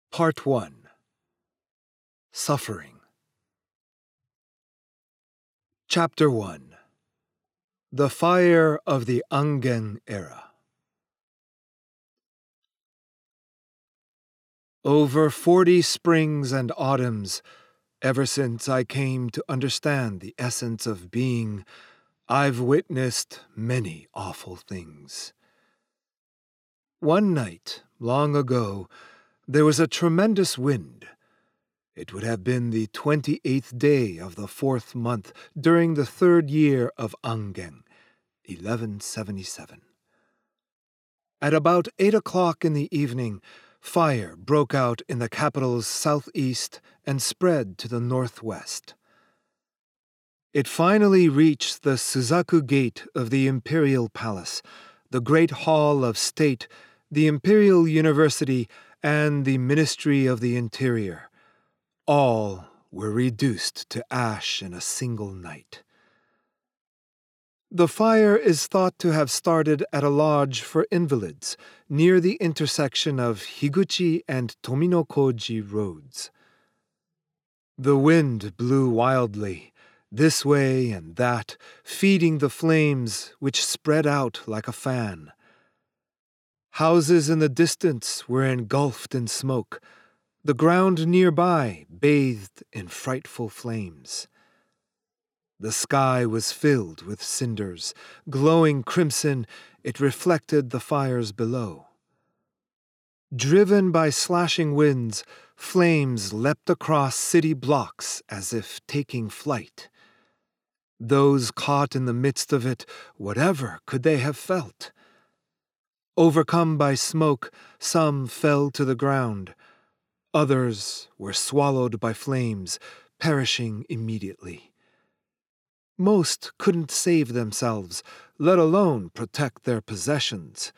Part 1. Suffering. Chapter 1. The Fire of the Angen Era. Over 40 springs and autumns, ever since I came to understand the essence of being, I've witnessed many awful things. One night, long ago, there was a tremendous wind. It would have been the 28th day of the 4th month during the 3rd year of Angen, 1177. At about 8 o'clock in the evening, fire broke out in the capital's southeast and spread to the northwest. It finally reached the Suzaku Gate of the Imperial Palace, the Great Hall of State, the Imperial University, and the Ministry of the Interior. All were reduced to ash in a single night. The fire is thought to have started at a lodge for invalids near the intersection of Higuchi and Tominokoji roads. The wind blew wildly, this way and that, feeding the flames which spread out like a fan. Houses in the distance were engulfed in smoke. The ground nearby bathed in frightful flames. The sky was filled with cinders. Glowing crimson, it reflected the fires below. Driven by slashing winds, flames leapt across city blocks as if taking flight. Those caught in the midst of it, whatever could they have felt? Overcome by smoke, some fell to the ground. Others were swallowed by flames, perishing immediately. Most couldn't save themselves, let alone protect their possessions.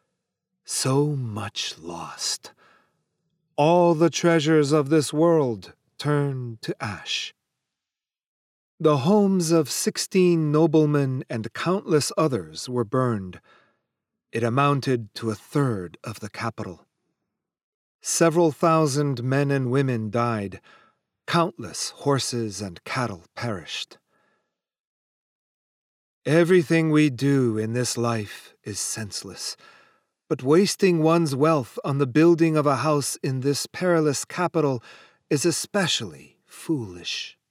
So much lost. All the treasures of this world turned to ash. The homes of 16 noblemen and countless others were burned. It amounted to 1/3 of the capital. Several thousand men and women died. Countless horses and cattle perished. Everything we do in this life is senseless, but wasting one's wealth on the building of a house in this perilous capital is especially foolish.